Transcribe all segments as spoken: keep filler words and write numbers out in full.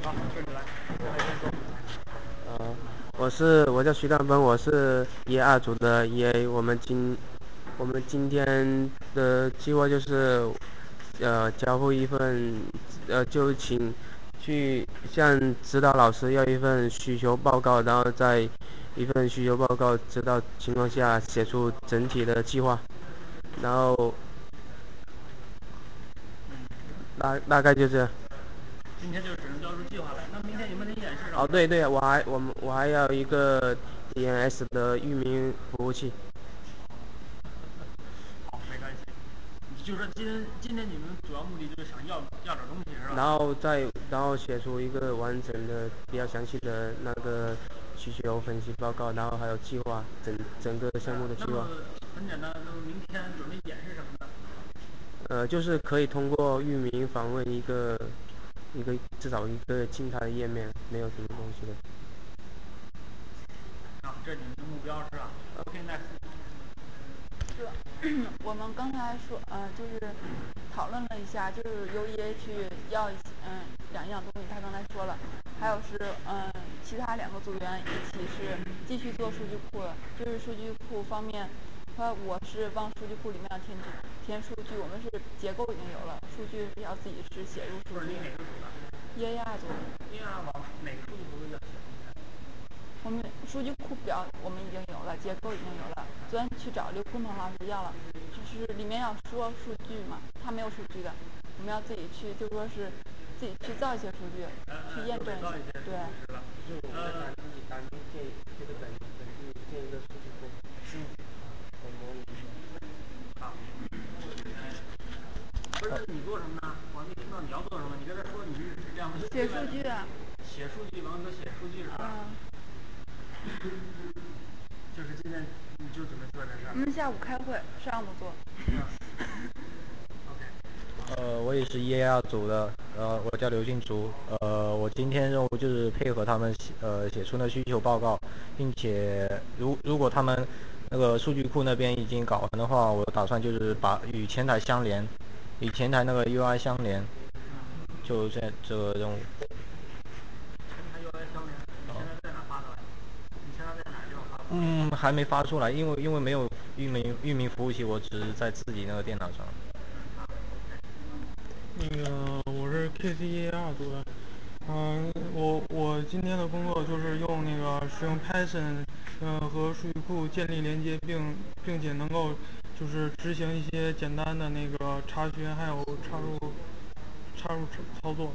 是你来，你来先说。 呃，我是我叫徐大奔，我是 E A 二组的 E A。我们今我们今天的计划就是，呃，交付一份，呃，就请去向指导老师要一份需求报告，然后在一份需求报告指导情况下写出整体的计划，然后大大概就这样。 今天就只能交出计划来。那明天有没有演示什么哦， 的？ 对对，我还我们我还要一个 D N S 的域名服务器。 好，没关系。就是说今天今天你们主要目的就是想要要点东西是吧？ 然后再然后写出一个完整的、比较详细的那个需求分析报告，然后还有计划，整整个项目的计划。 那么很简单，那么明天准备演示什么的？ 呃，就是可以通过域名访问一个一个至少一个静态的页面，没有什么东西的。 啊，这是你们的目标是吧？OK，next。 是，我们刚才说，嗯、呃，就是讨论了一下，就是由 E A 去要一些，嗯，两样东西，他刚才说了，还有是，嗯，其他两个组员一起是继续做数据库的，就是数据库方面，和我是往数据库里面填填数据，我们是结构已经有了，数据要自己是写入数据。 不是你哪个组的？ E A 二组， 你啊，往哪个数据库要写东西？ 我们数据库表我们已经有了，结构已经有了。昨天去找刘坤鹏老师要了，就是里面要说数据嘛，他没有数据的，我们要自己去，就说是自己去造一些数据，去验证一下。对。 就是我们在当地当地建这个本本地建一个数据库，数据和模拟。 好。不是你做什么呢？我还没听到你要做什么。你跟他说你是这样的。 写数据啊。 写数据，王哥写数据是吧？ 嗯。 就是今天你就准备做这事儿。 我们下午开会，上午做。 嗯。OK。 呃，我也是 E A 二组的，呃，我叫刘静竹，呃，我今天任务就是配合他们写，呃，写出那需求报告，并且如如果他们那个数据库那边已经搞完的话，我打算就是把与前台相连，与前台那个 U I 相连，就这这个任务。 前台 U I 相连，你现在在哪发的？你现在在哪地方发的？ 嗯，还没发出来，因为因为没有域名域名服务器，我只是在自己那个电脑上。 那个我是 K C E A 二组的，嗯，我我今天的工作就是用那个使用 Python，嗯，和数据库建立连接，并并且能够就是执行一些简单的那个查询，还有插入插入操作，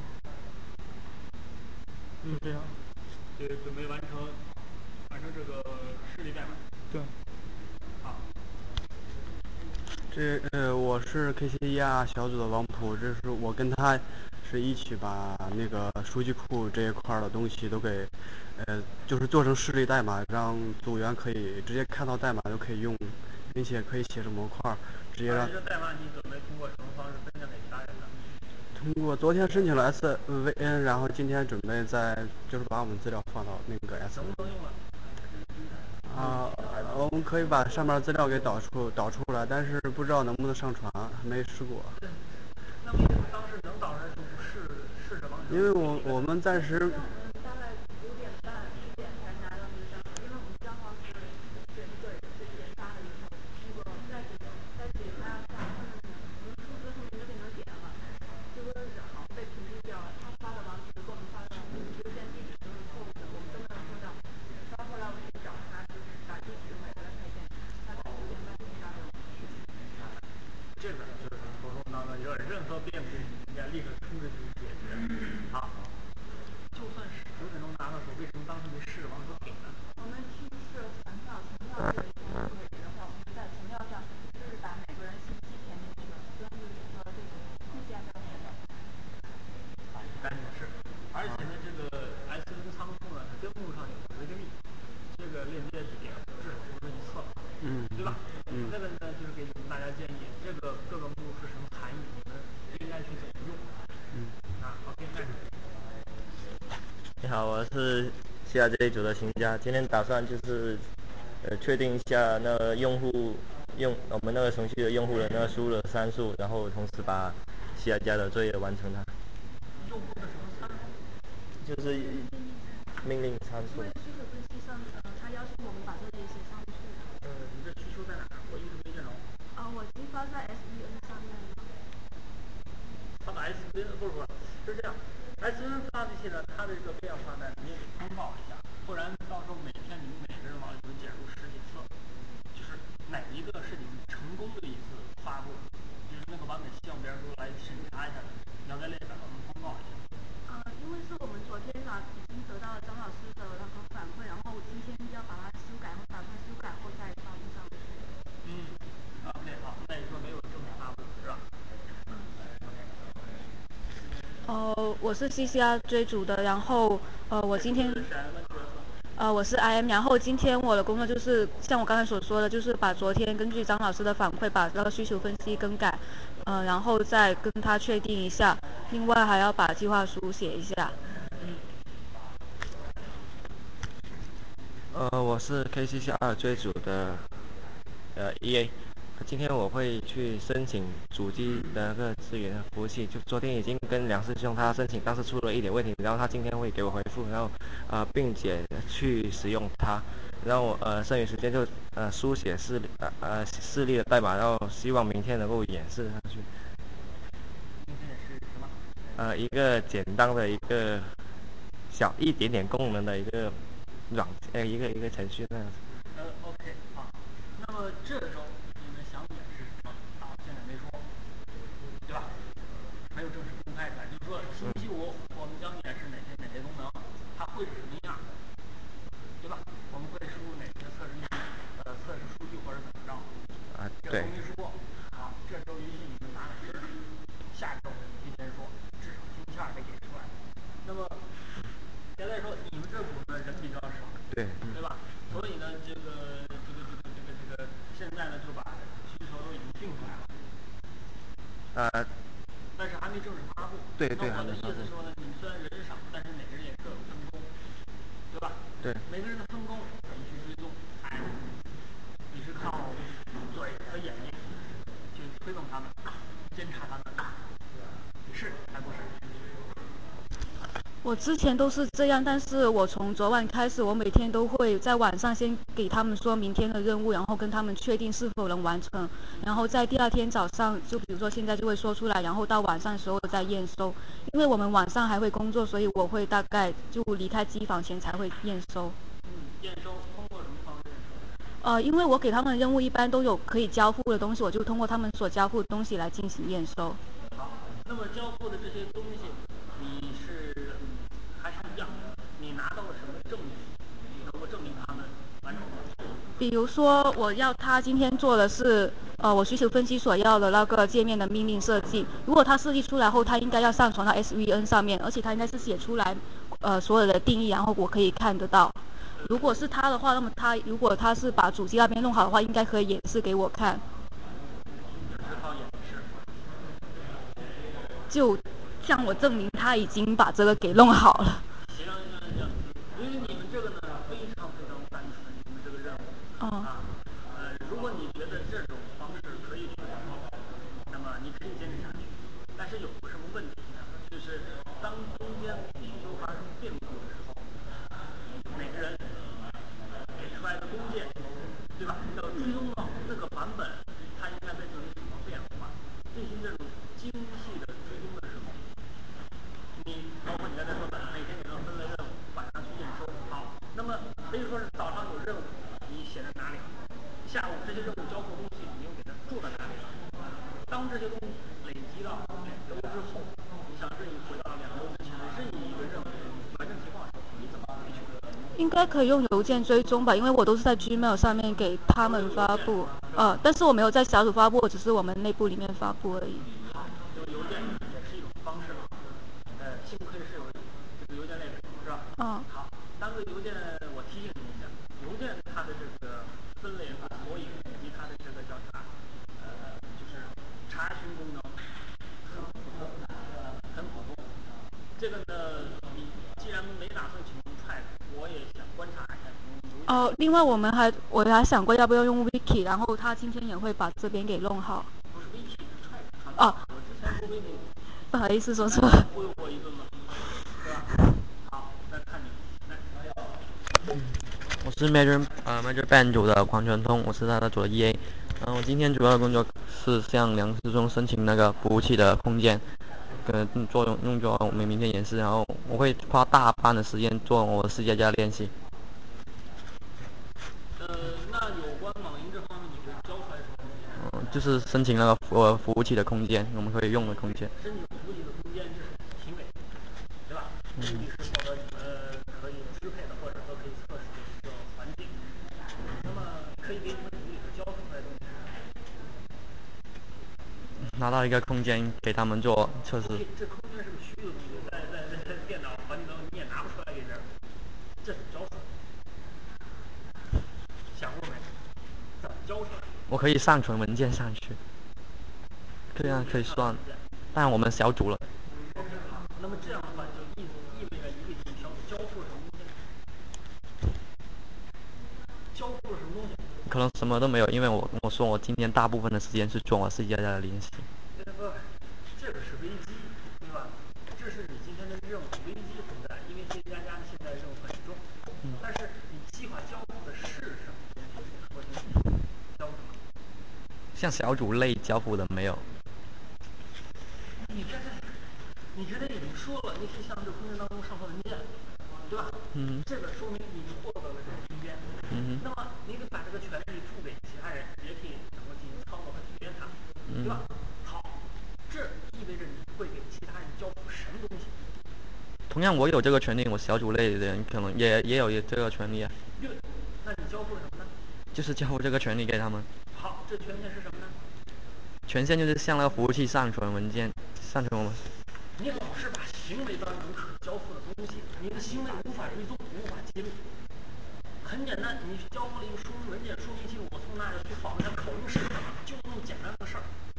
就这样。 对，准备完成完成这个示例代码。 对。 好。 这呃，我是 K C E R 小组的王普，这是我跟他是一起把那个数据库这一块的东西都给，呃，就是做成示例代码，让组员可以直接看到代码就可以用，并且可以写成模块，直接让。 这个代码你准备通过什么方式分享给其他人呢？ 通过昨天申请了 S V N，然后今天准备在就是把我们资料放到那个 S。 能不能用了？ 啊，我们可以把上面资料给导出导出来，但是不知道能不能上传，还没试过。 那为什么当时能导出来就不试试着往上？ 因为我我们暂时。 嗯，大概九点半十点才拿到那个账号，因为我们账号是选一个随便发的一个，那个在几在几他要下，他们我们数字后面就变成点了，就说是好被屏蔽掉了。他发的网址跟我们发的邮件地址都是错误的，我们都没有收到。到后来我去找他，就是把地址买回来才见，他在九点半才发的。 这个就是沟通当中有任何变故，应该立刻冲着去解决。好，就算是九点钟拿到手，为什么当时没试着往上顶呢？ 我们去试材料，材料是全部伪的话，我们在材料上就是把每个人信息填进去了，所以就整个这个附件都是的。 好，赶紧试。而且呢，这个 S N 仓库呢，它根目上有一个密，这个链接是点至少不是一次了， 嗯， 对吧？ 嗯。 那个呢，就是给你们大家建议，这个各个目是什么含义，你们应该去怎么用。 嗯。 啊 ，OK， 开始。 你好，我是西亚这一组的行家，今天打算就是呃确定一下那个用户用我们那个程序的用户的那个输入的参数，然后同时把西亚家的作业完成它。 用户的什么参数？ 就是命令参数。 因为需求分析上，呃，他要求我们把这个也写上去。 呃，你这需求在哪儿？我一直没见着。 啊、我已经发在 S V N 上面了。 发到 S V N 不是不是，是这样 ，S V N 发这些呢，它的这个变化呢，你也得通报一下，不然到时候每天你们每个人往里头剪入十几次，就是哪一个是你们成功的一次发布，就是那个版本希望别人说来审查一下的，你要在列表上通报一下。 呃，因为是我们昨天啊已经得到了张老师的那个反馈，然后今天要把它修改，打算修改后再发布上去。 嗯，啊，对，好，那你说没有正式发布是吧？ 哦，我是 C C R 追逐的，然后呃，我今天呃我是 I M，然后今天我的工作就是像我刚才所说的，就是把昨天根据张老师的反馈，把那个需求分析更改，呃，然后再跟他确定一下，另外还要把计划书写一下。 呃，我是 K C C 二追逐的呃 E A。今天我会去申请主机的那个资源服务器，就昨天已经跟梁师兄他申请，但是出了一点问题，然后他今天会给我回复，然后呃并且去使用它，然后呃剩余时间就呃书写示呃呃示例的代码，然后希望明天能够演示上去。 明天是什么？ 呃，一个简单的一个小一点点功能的一个软呃一个一个程序那样子。 呃，OK，好。那么这周你们想演示什么？啊，现在没说，对吧？没有正式公开出来，就是说星期五我们将演示哪些哪些功能，它会是什么样，对吧？我们会输入哪些测试呃测试数据或者怎么着？ 啊， 这对都没说。啊，这周允许你们拿哪些？下周提前说，至少星期二得给出来。那么现在说你们这部分人比较少， 对， 对吧？所以呢，这个这个这个这个这个，现在呢就把需求都已经定出来了， 呃， 但是还没正式发布。 对对那我的意还没发布思说呢，你们虽然人少，但是每个人也各有分工，对吧？ 对， 每个人的分工你去追踪，哎，你是靠嘴和眼睛去推动他们，监察他们，是还不是？ 我之前都是这样，但是我从昨晚开始，我每天都会在晚上先给他们说明天的任务，然后跟他们确定是否能完成，然后在第二天早上，就比如说现在就会说出来，然后到晚上的时候再验收。因为我们晚上还会工作，所以我会大概就离开机房前才会验收。 嗯，验收通过什么方式验收？ 呃，因为我给他们的任务一般都有可以交付的东西，我就通过他们所交付的东西来进行验收。 好，那么交付的这些东西，你是还是一样，你拿到了什么证据，能够证明他们完成了？ 比如说，我要他今天做的是，呃，我需求分析所要的那个界面的命令设计。如果他设计出来后，他应该要上传到 S V N 上面，而且他应该是写出来，呃，所有的定义，然后我可以看得到。如果是他的话，那么他如果他是把主机那边弄好的话，应该可以演示给我看。 只靠演示。 就向我证明他已经把这个给弄好了。 行行行，因为你们这个呢非常非常单纯，你们这个任务。 哦、 啊，呃，如果你觉得这种方式可以去掌握，那么你可以坚持下去。但是有个什么问题呢？就是当中间需求发生变故的时候，每个人给出来的工件，对吧？要追踪到那个版本，它应该在进行什么变化，进行这种精细的追踪的时候，你包括你刚才说的，每天给他分类任务，晚上去验收。好，那么可以说是早上有任务，你写在哪里？下午这些任务交付东西，你又给它做在哪里了？当这些东西累积到两周之后，你想任意回到两周之前的任意一个任务完成情况的时候，你怎么回去？ 应该可以用邮件追踪吧，因为我都是在 Gmail 上面给他们发布，呃，但是我没有在小组发布，只是我们内部里面发布而已。 好，用邮件也是一种方式。呃，幸亏是有这个邮件列表，是吧？ 嗯。 好，当个邮件我提醒你一下，邮件它的这个分类和索引以及它的这个叫啥，呃，就是查询功能很普通，很普通。这个呢，你既然没打算启用 Track，我也想观察一下你用邮件。 哦，另外我们还我还想过要不要用 Wiki， 然后他今天也会把这边给弄好。 不是 Wiki， 是 Track。 哦， 我之前说 Wiki， 不好意思说错了。 忽悠我一顿嘛，是吧？好， 是 Major 呃 Major Band 组的黄全通，我是他的组的 E A。嗯，我今天主要的工作是向梁思忠申请那个服务器的空间，跟作用用作我们明天演示，然后我会花大半的时间做我的世界家练习。 呃，那有关网银这方面，你会交出来什么东西？ 嗯，就是申请那个服呃服务器的空间，我们可以用的空间。 申请服务器的空间，这是你的行为，对吧？目的是获得你们可以支配的或者说可以测试的一个环境。那么可以给你们组里头交出来的东西。 拿到一个空间给他们做测试。 这空间是个虚的东西，在在在在电脑环境当中你也拿不出来给别人，这怎么交出来？想过没？怎么交出来？ 我可以上传文件上去，这样可以算，但我们小组了。 OK， 好，那么这样的话就意意味着一个小组交出了什么东西？交出了什么东西？ 可能什么都没有，因为我我说我今天大部分的时间是做我世界家的练习。 这个这个是危机，对吧？这是你今天的任务，危机存在，因为 C 加加现在任务很重。嗯。但是你计划交付的是什么东西？说清楚，交付什么？ 像小组类交付的没有。 你这这，你刚才已经说了，你可以向这空间当中上传文件，对吧？ 嗯。 这个说明你获得了这个空间。 嗯。 那么你得把这个权利付给其他人，也可以能够进行操作和体验它，对吧？好，这意味着你会给其他人交付什么东西？ 同样，我有这个权利，我小组类的人可能也也有这个权利啊。 对，那你交付了什么呢？ 就是交付这个权利给他们。 好，这权限是什么呢？ 权限就是向那个服务器上传文件，上传我们。 你老是把行为当成可交付的东西，你的行为无法追踪，无法记录。很简单，你交付了一个说明文件，说明清楚我从那儿去访问他口令是什么，就这么简单的事儿。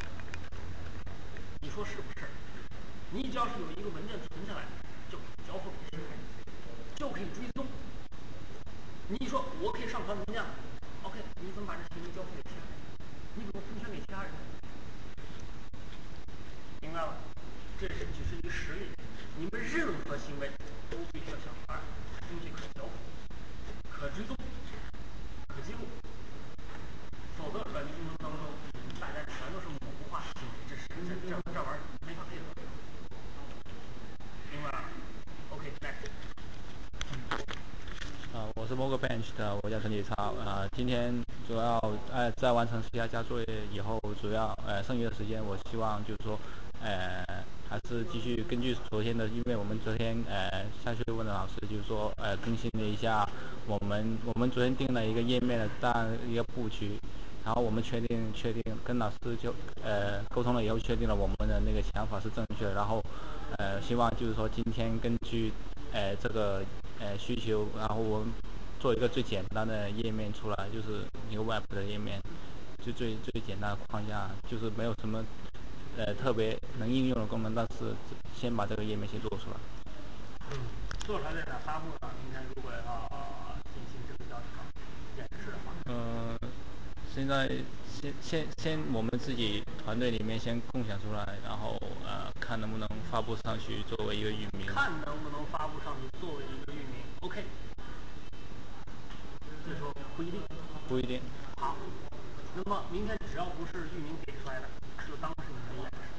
你说是不是？你只要是有一个文件存下来，就可以交付给谁，就可以追踪。你说我可以上传文件了 ，OK， 你怎么把这行为交付给其他人？你怎么分权给其他人？明白了？这是只是一个实例。你们任何行为都必须要向传，并且可交付、可追踪、可记录，否则软件工程当中大家全都是模糊化的行为，这是这这这玩意儿没法配合。明白了 ？OK， next。 啊，我是 Mogo Bench 的，我叫陈启超。啊，今天主要呃在完成 C 加加作业以后，主要呃剩余的时间，我希望就是说，呃还是继续根据昨天的，因为我们昨天呃下去问了老师，就是说呃更新了一下我们我们昨天定了一个页面的这样一个布局，然后我们确定确定跟老师就呃沟通了以后，确定了我们的那个想法是正确的，然后呃希望就是说今天根据呃这个呃需求，然后我们做一个最简单的页面出来，就是一个 Web 的页面，就最最简单的框架，就是没有什么呃特别能应用的功能，但是先把这个页面先做出来。 嗯，做出来在哪发布呢？明天如果要进行这个叫什么演示的话， 嗯、呃，现在先先先我们自己团队里面先共享出来，然后呃看能不能发布上去作为一个域名。 看能不能发布上去作为一个域名 ，OK。所以说不一定。 不一定。 好，那么明天只要不是域名给出来的，就当是你们演示。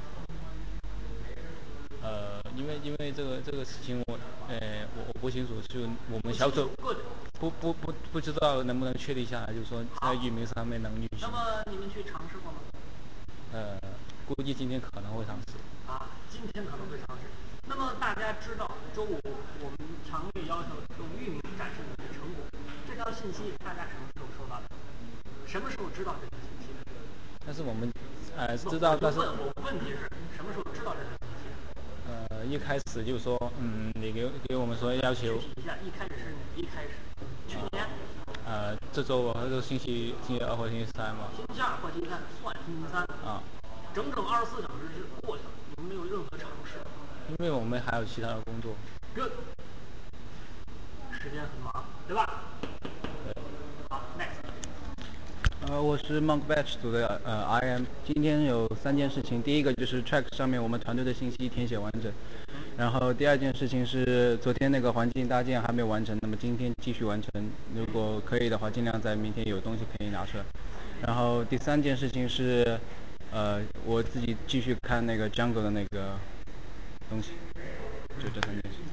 呃，因为因为这个这个事情我呃我我不清楚，就我们小组不不不不知道能不能确定下来，就是说在域名上面能运行。 那么你们去尝试过吗？ 呃，估计今天可能会尝试。 啊，今天可能会尝试。那么大家知道，周五我们强烈要求用域名展示你的成果，这条信息大家什么时候收到的？什么时候知道这条信息的？ 但是我们呃知道，但是问我问题是什么时候知道这条信息的？ 呃，一开始就说，嗯，你给给我们说要求。 具体一下，一开始是哪一开始？去年。 呃，这周我这周星期星期二或星期三嘛。 星期二或星期三算星期三。 啊。 整整二十四小时是过去了，你们没有任何尝试。 因为我们还有其他的工作。 Good。时间很忙，对吧？ 对。 好 ，next。 呃，我是 Monk Batch 组的呃 I M。今天有三件事情，第一个就是 track 上面我们团队的信息填写完整， 然后第二件事情是昨天那个环境搭建还没有完成，那么今天继续完成。如果可以的话，尽量在明天有东西可以拿出来。然后第三件事情是，呃，我自己继续看那个 Jungle 的那个东西，就这三件事。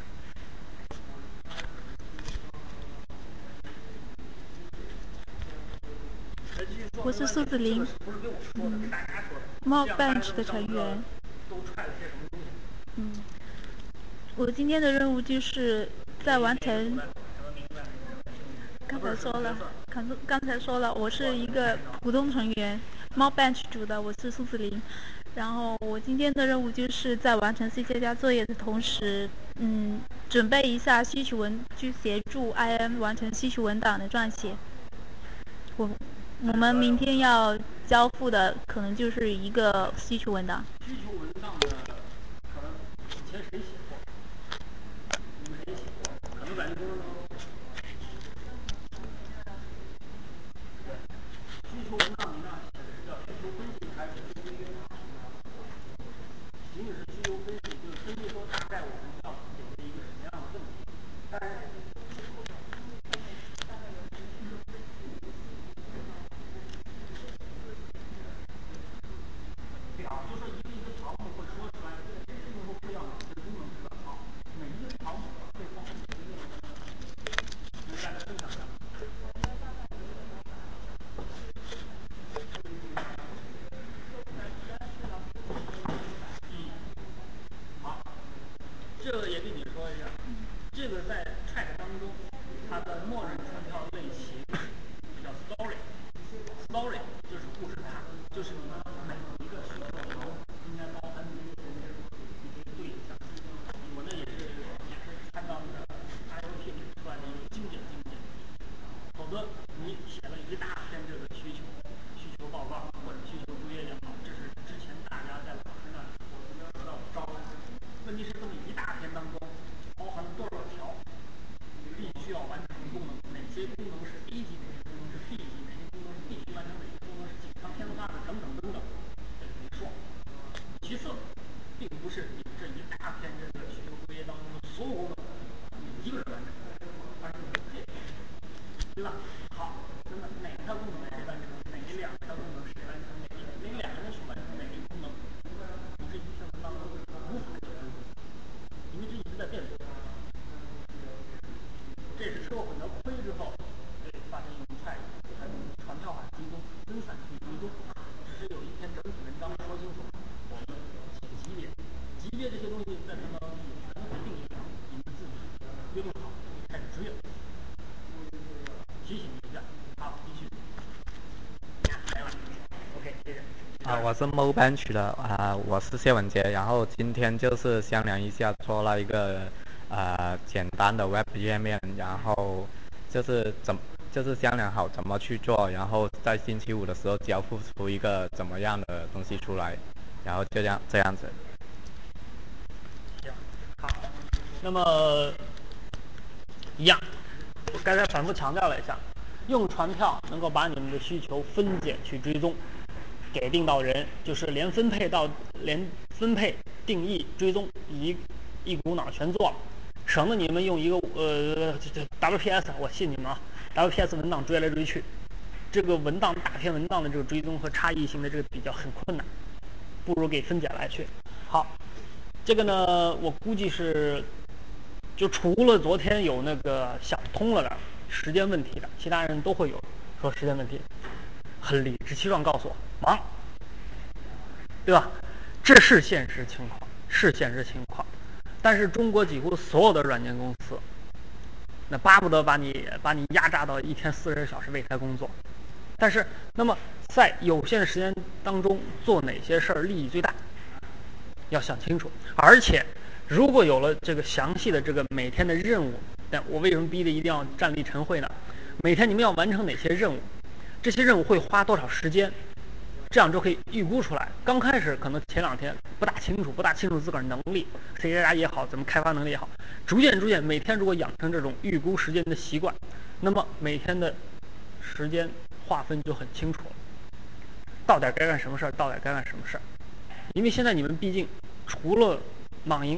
我是苏子林，嗯，Mock Bench 的成员。嗯，我今天的任务就是在完成。刚才说了，刚刚才说了，我是一个普通成员 ，Mock Bench 组的，我是苏子林。然后我今天的任务就是在完成 C 加加作业的同时，嗯，准备一下需求文，去协助 I M 完成需求文档的撰写。我我们明天要交付的可能就是一个需求文档。 需求文档呢，可能以前谁写过？你们谁写过？可能感觉工作当中，需求文档里面写的是叫需求分析还是需求规约？仅仅是需求分析，就是分析说大概我们要解决一个什么样的问题。但是对啊，就说一个一个条目会说出来，不能说非要每个功能都要好，每一个条目背后每一个能大家分享一下。好，这个也跟你说一下，这个在 track 当中，它的默认传票类型叫 story，story 就是故事卡，就是你们每一个需求流应该包含哪些内容，你可以对一下。我那也是也是参照那个 I O T 给出来的一个精简精简，否则你写了一大篇这个需求需求报告或者需求作业也好，这是之前大家在老师那里得到的招来。问题是这么一大篇当中包含了多少条必须要完成的功能，哪些功能是 A 级，哪些功能是 B 级，哪些功能是必须完成，哪些功能是锦上添花的，等等等等，这个没说。其次，并不是你这一大篇这个需求作业当中的所有功能你一个人完成，而是你这对吧？好，那么哪条功能谁完成，哪两条功能谁完成，哪哪两个人去完成哪个功能，你这一篇文章无法有分工，因为这一直在变动。这是吃过混淆亏之后，对，发现用菜还有传票化追踪、分散去追踪，只是有一篇整体文章说清楚，我们写级别，级别这些东西在他们全都定义上，你们自己约定好，开始追了。提醒一下，好，继续。还有 ，OK， 谢谢。 啊，我是 Mock Bench 的啊，我是谢文杰，然后今天就是商量一下做了一个啊简单的 Web 页面，然后就是怎就是商量好怎么去做，然后在星期五的时候交付出一个怎么样的东西出来，然后就这样这样子。 行，好，那么一样，我刚才反复强调了一下，用传票能够把你们的需求分解去追踪，给定到人，就是连分配到连分配、定义、追踪一一股脑全做了，省得你们用一个呃这这 W P S， 我信你们啊 ，W P S 文档追来追去，这个文档大篇文档的这个追踪和差异性的这个比较很困难，不如给分解来去。好，这个呢，我估计是。就除了昨天有那个想通了的时间问题的，其他人都会有说时间问题，很理直气壮告诉我忙，对吧？这是现实情况，是现实情况。但是中国几乎所有的软件公司，那巴不得把你把你压榨到一天四十小时为他工作。但是，那么在有限的时间当中做哪些事儿利益最大，要想清楚，而且。如果有了这个详细的这个每天的任务，但我为什么逼着一定要站立晨会呢？每天你们要完成哪些任务？这些任务会花多少时间？这样就可以预估出来。刚开始可能前两天不大清楚，不大清楚自个儿能力，C加加也好，怎么开发能力也好，逐渐逐渐，每天如果养成这种预估时间的习惯，那么每天的时间划分就很清楚了。到点该干什么事儿，到点该干什么事儿。因为现在你们毕竟除了网银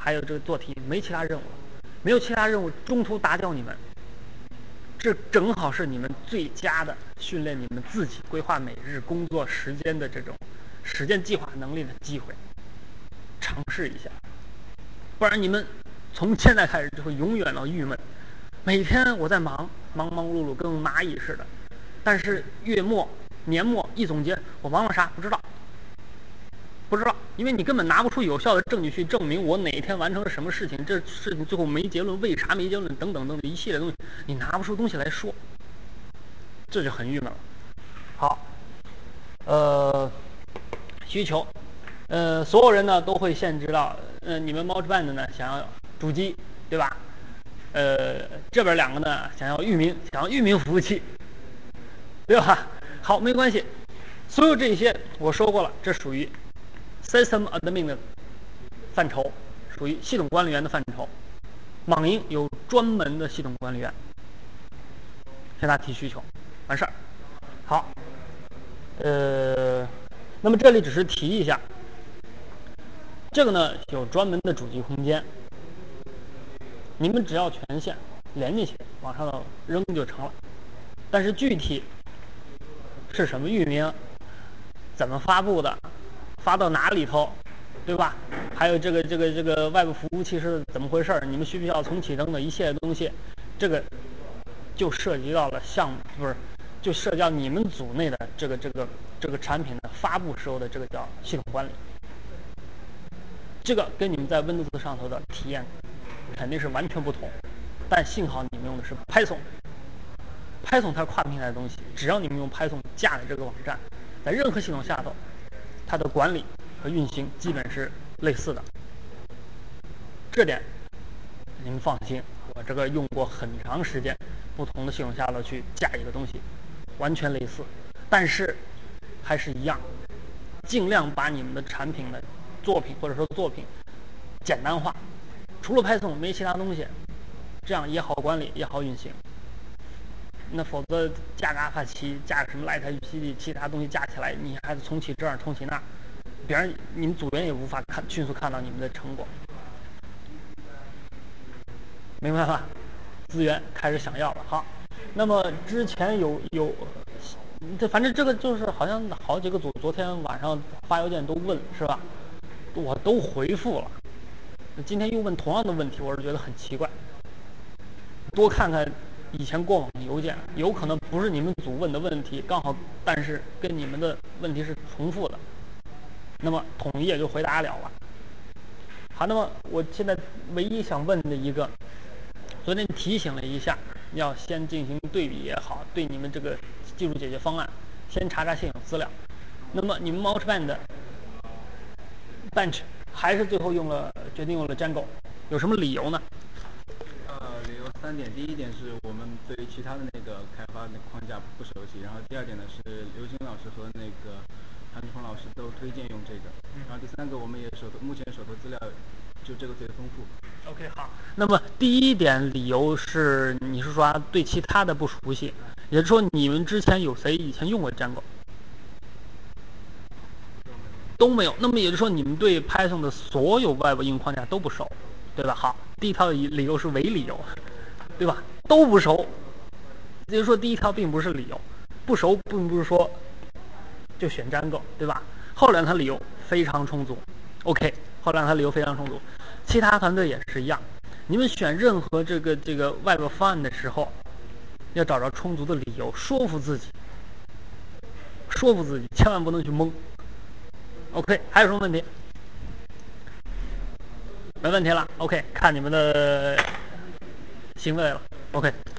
还有这个做题，没其他任务了，没有其他任务，中途打搅你们，这正好是你们最佳的训练你们自己规划每日工作时间的这种时间计划能力的机会，尝试一下，不然你们从现在开始就会永远的郁闷。每天我在忙忙忙碌碌，跟蚂蚁似的，但是月末年末一总结，我忙了啥不知道，不知道，因为你根本拿不出有效的证据去证明我哪一天完成了什么事情，这事情最后没结论，为啥没结论，等等等等一系列东西，你拿不出东西来说，这就很郁闷了。好，呃，需求，呃，所有人呢都会限制到，呃，你们 Multiband 呢想要主机，对吧？呃，这边两个呢想要域名，想要域名服务器，对吧？好，没关系，所有这些我说过了，这属于 System Admin 的范畴，属于系统管理员的范畴。网银有专门的系统管理员，向他提需求，完事儿。好，呃，那么这里只是提一下，这个呢有专门的主机空间。你们只要权限连进去，往上扔就成了。但是具体是什么域名，怎么发布的，发到哪里头，对吧？还有这个这个这个外部服务器是怎么回事？你们需不需要重启等等一系列东西？这个就涉及到了项目，不是，就涉及到你们组内的这个这个这个产品的发布时候的这个叫系统管理。这个跟你们在 Windows 上头的体验肯定是完全不同，但幸好你们用的是 Python。Python 它是跨平台的东西，只要你们用 Python 架的这个网站，在任何系统下头，它的管理和运行基本是类似的。这点你们放心，我这个用过很长时间，不同的系统下头去架一个东西，完全类似，但是还是一样，尽量把你们的产品的作品或者说作品简单化，除了 Python 没其他东西，这样也好管理也好运行。那否则架个阿帕奇，架个什么 Lite 其他东西架起来，你还得重启这儿重启那儿，别人你们组员也无法看迅速看到你们的成果，明白吧？资源开始想要了。好，那么之前有有，这反正这个就是好像好几个组昨天晚上发邮件都问是吧？我都回复了。今天又问同样的问题，我是觉得很奇怪。多看看以前过往的邮件，有可能不是你们组问的问题，刚好但是跟你们的问题是重复的，那么统一也就回答了了。好，那么我现在唯一想问的一个，昨天提醒了一下，要先进行对比也好，对你们这个技术解决方案先查查现有资料。那么你们 Multiband Bench 还是最后用了决定用了 Django， 有什么理由呢？ 呃，理由三点，第一点是我们对于其他的那个开发的框架不熟悉，然后第二点呢是刘星老师和那个韩志鹏老师都推荐用这个，然后第三个我们也手头目前手头资料就这个最丰富。 OK， 好。那么第一点理由是你是说对其他的不熟悉，也就是说你们之前有谁以前用过 Django？ 都没有。那么也就是说你们对 Python 的所有外部应用框架都不熟，对吧？好，第一条理由是伪理由，对吧？都不熟，也就是说第一条并不是理由，不熟并不是说就选 Django， 对吧？后两条理由非常充足 ，OK， 后两条理由非常充足。其他团队也是一样，你们选任何这个这个外部方案的时候，要找着充足的理由，说服自己，说服自己，千万不能去蒙。OK， 还有什么问题？没问题了。OK， 看你们的行为了。OK。